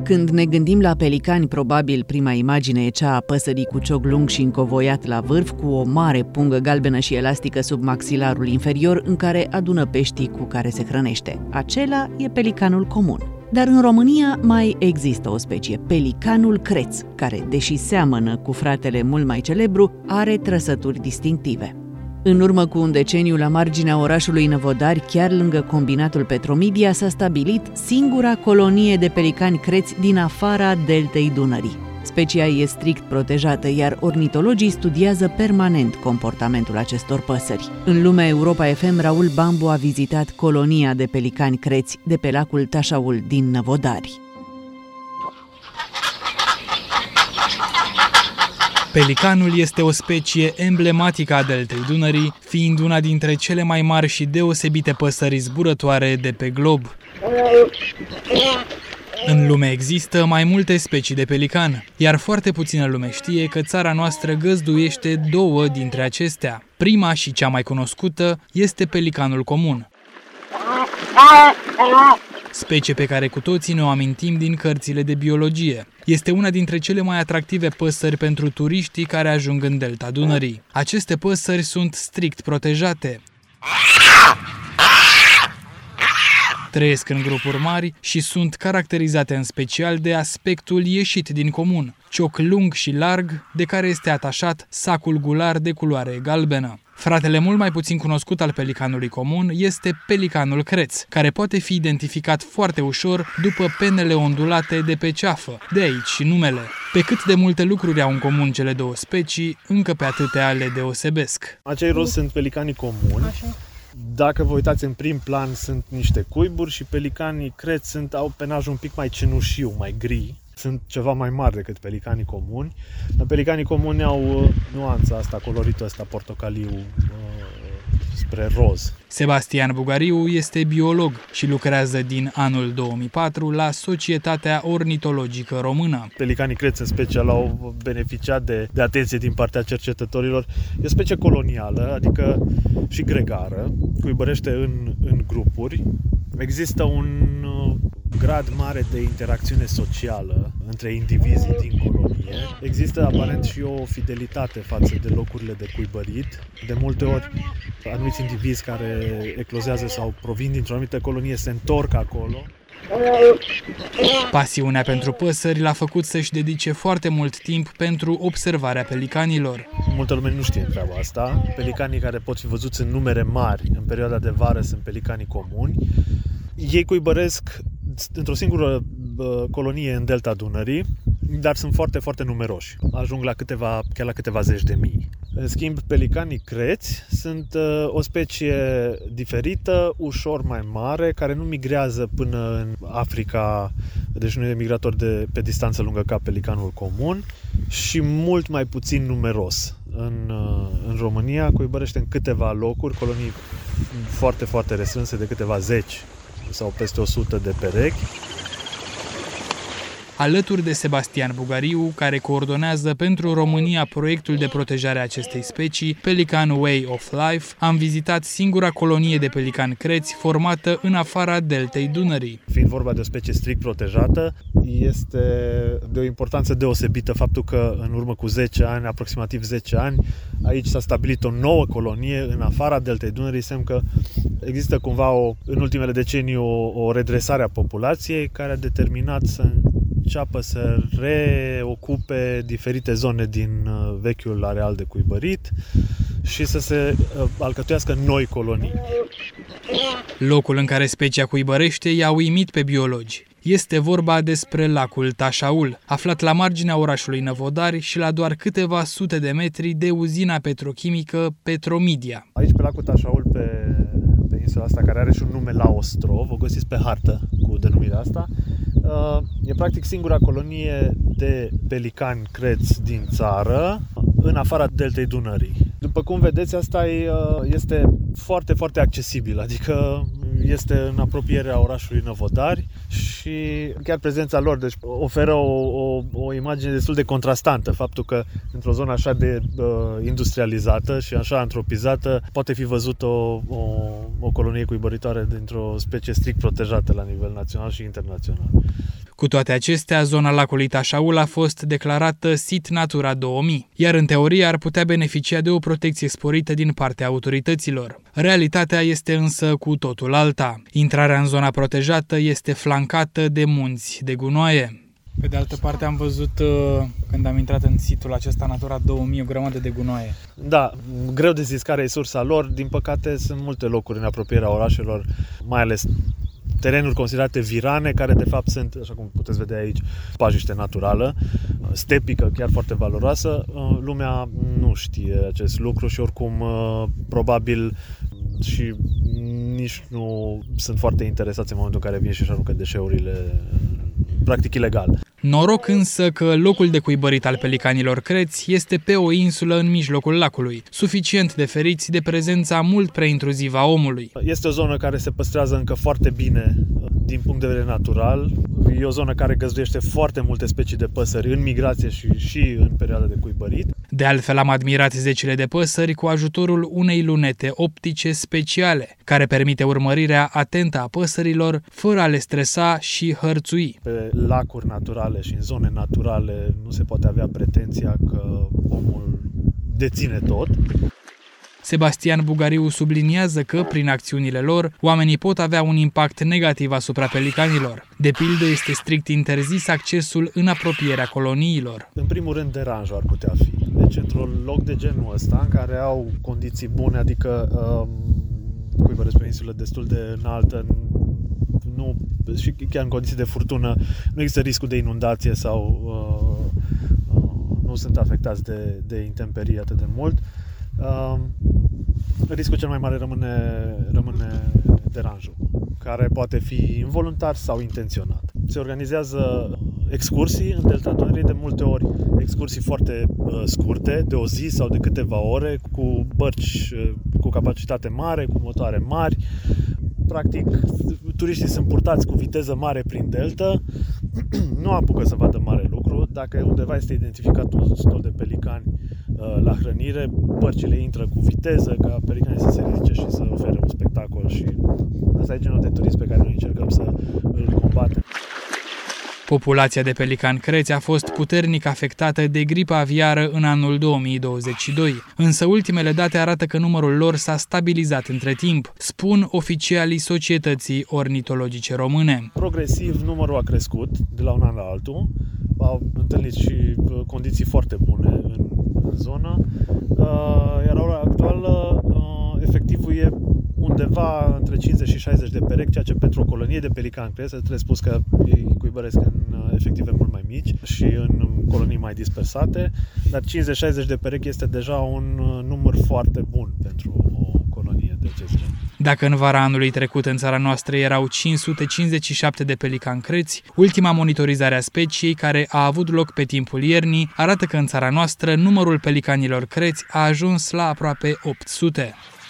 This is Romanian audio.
Când ne gândim la pelicani, probabil prima imagine e cea a păsării cu cioc lung și încovoiat la vârf, cu o mare pungă galbenă și elastică sub maxilarul inferior, în care adună peștii cu care se hrănește. Acela e pelicanul comun. Dar în România mai există o specie, pelicanul creț, care, deși seamănă cu fratele mult mai celebru, are trăsături distinctive. În urmă cu un deceniu, la marginea orașului Năvodari, chiar lângă combinatul Petromedia, s-a stabilit singura colonie de pelicani creți din afara deltei Dunării. Specia e strict protejată, iar ornitologii studiază permanent comportamentul acestor păsări. În Lumea Europa FM, Raul Bambu a vizitat colonia de pelicani creți de pe lacul Tașaul din Năvodari. Pelicanul este o specie emblematică a deltei Dunării, fiind una dintre cele mai mari și deosebite păsări zburătoare de pe glob. În lume există mai multe specii de pelican, iar foarte puțină lume știe că țara noastră găzduiește două dintre acestea. Prima și cea mai cunoscută este pelicanul comun, specie pe care cu toții ne-o amintim din cărțile de biologie. Este una dintre cele mai atractive păsări pentru turiștii care ajung în delta Dunării. Aceste păsări sunt strict protejate. Trăiesc în grupuri mari și sunt caracterizate în special de aspectul ieșit din comun, cioc lung și larg, de care este atașat sacul gular de culoare galbenă. Fratele mult mai puțin cunoscut al pelicanului comun este pelicanul creț, care poate fi identificat foarte ușor după penele ondulate de pe ceafă, de aici și numele. Pe cât de multe lucruri au în comun cele două specii, încă pe atâtea le deosebesc. Acei roz sunt pelicanii comuni. Dacă vă uitați în prim plan, sunt niște cuiburi și pelicanii creți au penajul un pic mai cenușiu, mai gri. Sunt ceva mai mari decât pelicanii comuni. Pelicanii comuni au nuanța asta, coloritul ăsta portocaliu spre roz. Sebastian Bugariu este biolog și lucrează din anul 2004 la Societatea Ornitologică Română. Pelicanii creți în special au beneficiat de atenție din partea cercetătorilor. E o specie colonială, adică și gregară, cuibărește în grupuri. Există un grad mare de interacțiune socială între indivizii din colonie. Există aparent și o fidelitate față de locurile de cuibărit. De multe ori, anumiți indivizi care eclozează sau provin dintr-o anumită colonie se întorc acolo. Pasiunea pentru păsări l-a făcut să-și dedice foarte mult timp pentru observarea pelicanilor. Multă lume nu știe treaba asta. Pelicanii care pot fi văzuți în numere mari în perioada de vară sunt pelicanii comuni. Ei cuibăresc într-o singură colonie în delta Dunării, dar sunt foarte, foarte numeroși. Ajung chiar la câteva zeci de mii. În schimb, pelicanii creți sunt o specie diferită, ușor mai mare, care nu migrează până în Africa, deci nu e migrator pe distanță lungă ca pelicanul comun, și mult mai puțin numeros. În România cuibărește în câteva locuri, colonii foarte, foarte restrânse de câteva zeci sau peste 100 de perechi. Alături de Sebastian Bugariu, care coordonează pentru România proiectul de protejare a acestei specii, Pelican Way of Life, am vizitat singura colonie de pelicani creți formată în afara deltei Dunării. Fiind vorba de o specie strict protejată, este de o importanță deosebită faptul că în urmă cu 10 ani, aproximativ 10 ani, aici s-a stabilit o nouă colonie în afara deltei Dunării, semn că există cumva în ultimele decenii o redresare a populației care a determinat să înceapă să reocupe diferite zone din vechiul areal de cuibărit și să se alcătuiască noi colonii. Locul în care specia cuibărește i-a uimit pe biologi. Este vorba despre lacul Tașaul, aflat la marginea orașului Năvodari și la doar câteva sute de metri de uzina petrochimică Petromedia. Aici pe lacul Tașaul, pe insula asta, care are și un nume la ostrov, o găsiți pe hartă cu denumirea asta, e practic singura colonie de pelicani creți din țară, în afara deltei Dunării. După cum vedeți, asta este foarte, foarte accesibil, adică este în apropierea orașului Năvodari și chiar prezența lor oferă o imagine destul de contrastantă. Faptul că într-o zonă așa de industrializată și așa antropizată poate fi văzută o colonie cuibăritoare dintr-o specie strict protejată la nivel național și internațional. Cu toate acestea, zona lacului Tașaul a fost declarată sit Natura 2000, iar în teorie ar putea beneficia de o protecție sporită din partea autorităților. Realitatea este însă cu totul alta. Intrarea în zona protejată este flancată de munți de gunoaie. Pe de altă parte am văzut, când am intrat în situl acesta Natura 2000, o grămadă de gunoaie. Da, greu de zis care e sursa lor. Din păcate sunt multe locuri în apropierea orașelor, mai ales terenuri considerate virane, care de fapt sunt, așa cum puteți vedea aici, pajiște naturală, stepică, chiar foarte valoroasă. Lumea nu știe acest lucru și oricum probabil și nici nu sunt foarte interesați în momentul în care vin și își aruncă deșeurile practic ilegal. Noroc însă că locul de cuibărit al pelicanilor creți este pe o insulă în mijlocul lacului, suficient de feriți de prezența mult prea intruzivă a omului. Este o zonă care se păstrează încă foarte bine din punct de vedere natural. E o zonă care găzduiește foarte multe specii de păsări în migrație și în perioada de cuibărit. De altfel am admirat zecile de păsări cu ajutorul unei lunete optice speciale, care permite urmărirea atentă a păsărilor fără a le stresa și hărțui. Pe lacuri naturale și în zone naturale nu se poate avea pretenția că omul deține tot. Sebastian Bugariu subliniază că, prin acțiunile lor, oamenii pot avea un impact negativ asupra pelicanilor. De pildă, este strict interzis accesul în apropierea coloniilor. În primul rând, deranjul ar putea fi. Deci, într-un loc de genul ăsta, în care au condiții bune, adică cuibăresc pe o insulă destul de înaltă, nu, și chiar în condiții de furtună, nu există riscul de inundație sau nu sunt afectați de intemperie atât de mult. Riscul cel mai mare rămâne deranjul, care poate fi involuntar sau intenționat. Se organizează excursii în Delta Dunării, de multe ori excursii foarte scurte, de o zi sau de câteva ore, cu bărci cu capacitate mare, cu motoare mari. Practic, turiștii sunt purtați cu viteză mare prin delta, nu apucă să vadă mare lucru. Dacă undeva este identificat un stol de pelicani la hrănire, bărcile intră cu viteză ca pelicanii să se ridice și să ofere un spectacol și asta e genul de turism pe care noi încercăm să îl combatem. Populația de pelicani creți a fost puternic afectată de gripa aviară în anul 2022, însă ultimele date arată că numărul lor s-a stabilizat între timp, spun oficialii Societății Ornitologice Române. Progresiv numărul a crescut de la un an la altul, au întâlnit și condiții foarte bune în zonă, iar la ora actuală efectivul e undeva între 50 și 60 de perechi, ceea ce pentru o colonie de pelicani creți, trebuie spus că ei cuibăresc în efective mult mai mici și în colonii mai dispersate, dar 50-60 de perechi este deja un număr foarte bun pentru o colonie de acest gen. Dacă în vara anului trecut în țara noastră erau 557 de pelicani creți, ultima monitorizare a speciei, care a avut loc pe timpul iernii, arată că în țara noastră numărul pelicanilor creți a ajuns la aproape 800.